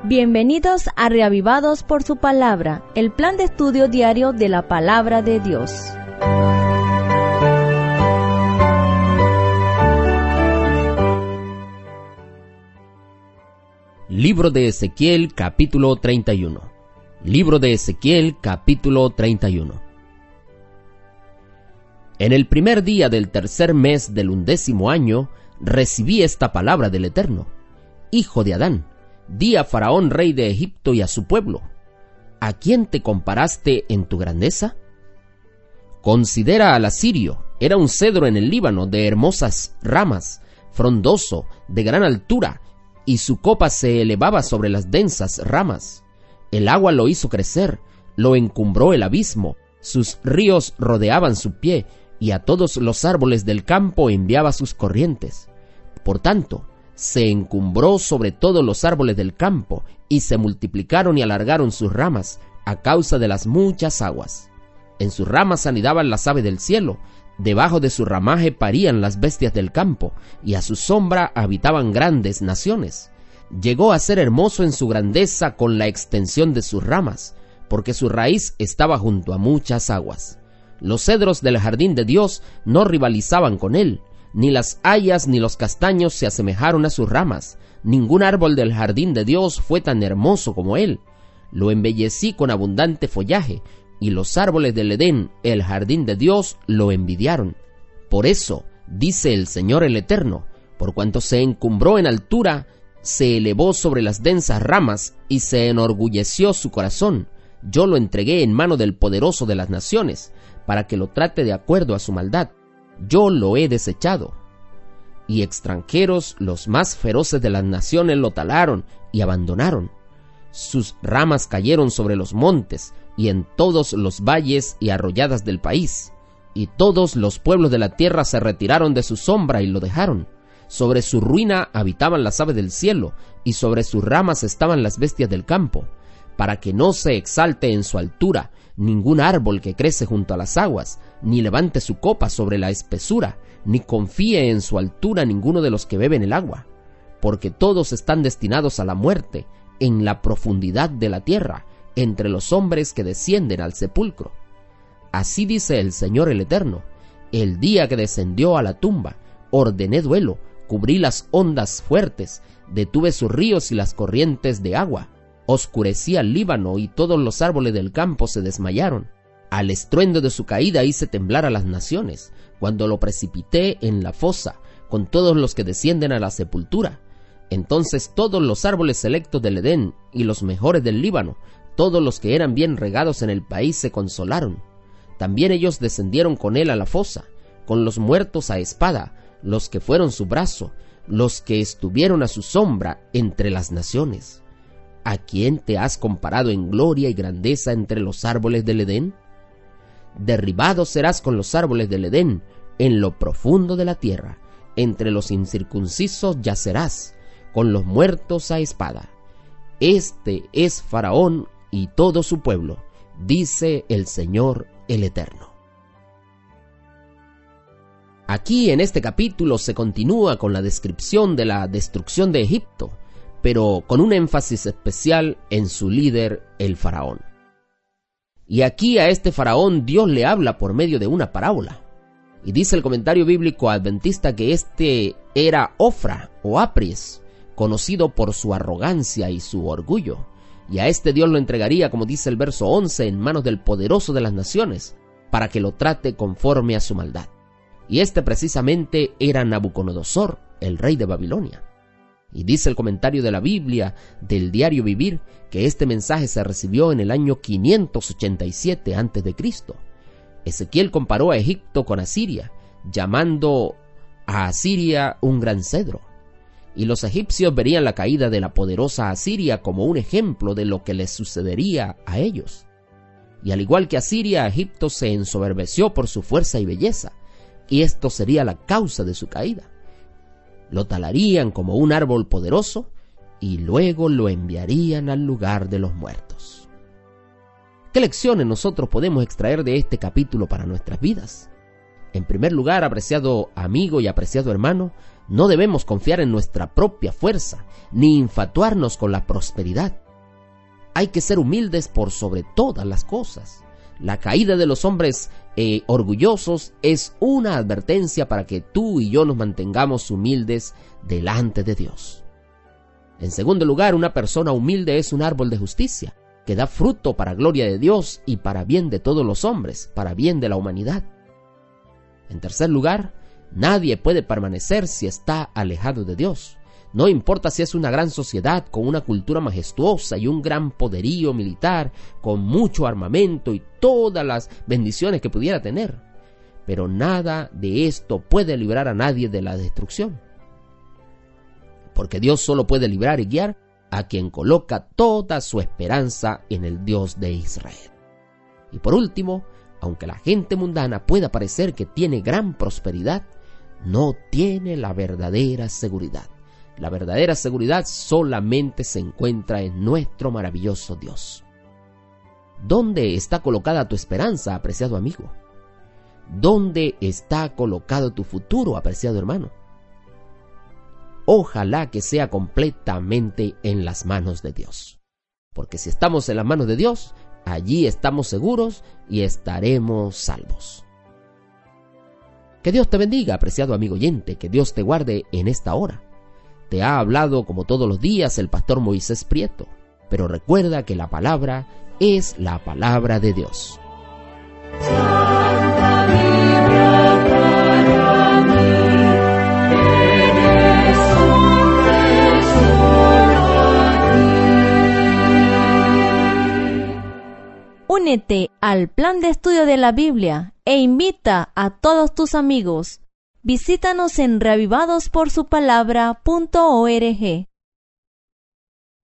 Bienvenidos a Reavivados por su Palabra, el plan de estudio diario de la Palabra de Dios. Libro de Ezequiel, capítulo 31. Libro de Ezequiel, capítulo 31. En el primer día del tercer mes del 11º año, recibí esta palabra del Eterno. Hijo de Adán, di a Faraón, rey de Egipto, y a su pueblo: ¿a quién te comparaste en tu grandeza? Considera al asirio. Era un cedro en el Líbano, de hermosas ramas, frondoso, de gran altura, y su copa se elevaba sobre las densas ramas. El agua lo hizo crecer, lo encumbró el abismo, sus ríos rodeaban su pie, y a todos los árboles del campo enviaba sus corrientes. Por tanto, se encumbró sobre todos los árboles del campo, y se multiplicaron y alargaron sus ramas, a causa de las muchas aguas. En sus ramas anidaban las aves del cielo, debajo de su ramaje parían las bestias del campo, y a su sombra habitaban grandes naciones. Llegó a ser hermoso en su grandeza con la extensión de sus ramas, porque su raíz estaba junto a muchas aguas. Los cedros del jardín de Dios no rivalizaban con él, ni las hayas ni los castaños se asemejaron a sus ramas. Ningún árbol del jardín de Dios fue tan hermoso como él. Lo embellecí con abundante follaje, y los árboles del Edén, el jardín de Dios, lo envidiaron. Por eso, dice el Señor el Eterno, por cuanto se encumbró en altura, se elevó sobre las densas ramas, y se enorgulleció su corazón, yo lo entregué en mano del poderoso de las naciones, para que lo trate de acuerdo a su maldad. Yo lo he desechado. Y extranjeros, los más feroces de las naciones, lo talaron y abandonaron. Sus ramas cayeron sobre los montes y en todos los valles y arroyadas del país, y todos los pueblos de la tierra se retiraron de su sombra y lo dejaron. Sobre su ruina habitaban las aves del cielo, y sobre sus ramas estaban las bestias del campo, para que no se exalte en su altura ningún árbol que crece junto a las aguas, ni levante su copa sobre la espesura, ni confíe en su altura ninguno de los que beben el agua, porque todos están destinados a la muerte en la profundidad de la tierra, entre los hombres que descienden al sepulcro. Así dice el Señor el Eterno: el día que descendió a la tumba, ordené duelo, cubrí las ondas fuertes, detuve sus ríos y las corrientes de agua, oscurecí al Líbano y todos los árboles del campo se desmayaron. Al estruendo de su caída hice temblar a las naciones, cuando lo precipité en la fosa, con todos los que descienden a la sepultura. Entonces todos los árboles selectos del Edén y los mejores del Líbano, todos los que eran bien regados en el país, se consolaron. También ellos descendieron con él a la fosa, con los muertos a espada, los que fueron su brazo, los que estuvieron a su sombra entre las naciones. ¿A quién te has comparado en gloria y grandeza entre los árboles del Edén? Derribado serás con los árboles del Edén, en lo profundo de la tierra, entre los incircuncisos yacerás, con los muertos a espada. Este es Faraón y todo su pueblo, dice el Señor el Eterno. Aquí en este capítulo se continúa con la descripción de la destrucción de Egipto, pero con un énfasis especial en su líder, el Faraón. Y aquí a este Faraón Dios le habla por medio de una parábola. Y dice el comentario bíblico adventista que este era Ofra o Apries, conocido por su arrogancia y su orgullo. Y a este Dios lo entregaría, como dice el verso 11, en manos del poderoso de las naciones, para que lo trate conforme a su maldad. Y este precisamente era Nabucodonosor, el rey de Babilonia. Y dice el comentario de la Biblia del Diario Vivir que este mensaje se recibió en el año 587 a.C. Ezequiel comparó a Egipto con Asiria, llamando a Asiria un gran cedro. Y los egipcios verían la caída de la poderosa Asiria como un ejemplo de lo que les sucedería a ellos. Y al igual que Asiria, Egipto se ensoberbeció por su fuerza y belleza, y esto sería la causa de su caída. Lo talarían como un árbol poderoso y luego lo enviarían al lugar de los muertos. ¿Qué lecciones nosotros podemos extraer de este capítulo para nuestras vidas? En primer lugar, apreciado amigo y apreciado hermano, No debemos confiar en nuestra propia fuerza, ni infatuarnos con la prosperidad. Hay que ser humildes por sobre todas las cosas. La caída de los hombres orgullosos es una advertencia para que tú y yo nos mantengamos humildes delante de Dios. En segundo lugar, una persona humilde es un árbol de justicia, que da fruto para gloria de Dios y para bien de todos los hombres, para bien de la humanidad. En tercer lugar, nadie puede permanecer si está alejado de Dios. No importa si es una gran sociedad con una cultura majestuosa y un gran poderío militar, con mucho armamento y todas las bendiciones que pudiera tener. Pero nada de esto puede librar a nadie de la destrucción. Porque Dios solo puede librar y guiar a quien coloca toda su esperanza en el Dios de Israel. Y por último, aunque la gente mundana pueda parecer que tiene gran prosperidad, no tiene la verdadera seguridad. La verdadera seguridad solamente se encuentra en nuestro maravilloso Dios. ¿Dónde está colocada tu esperanza, apreciado amigo? ¿Dónde está colocado tu futuro, apreciado hermano? Ojalá que sea completamente en las manos de Dios. Porque si estamos en las manos de Dios, allí estamos seguros y estaremos salvos. Que Dios te bendiga, apreciado amigo oyente, que Dios te guarde en esta hora. Te ha hablado como todos los días el pastor Moisés Prieto, pero recuerda que la palabra es la palabra de Dios. Santa Biblia para mí, eres un tesoro aquí. Únete al plan de estudio de la Biblia e invita a todos tus amigos. Visítanos en reavivadosporsupalabra.org.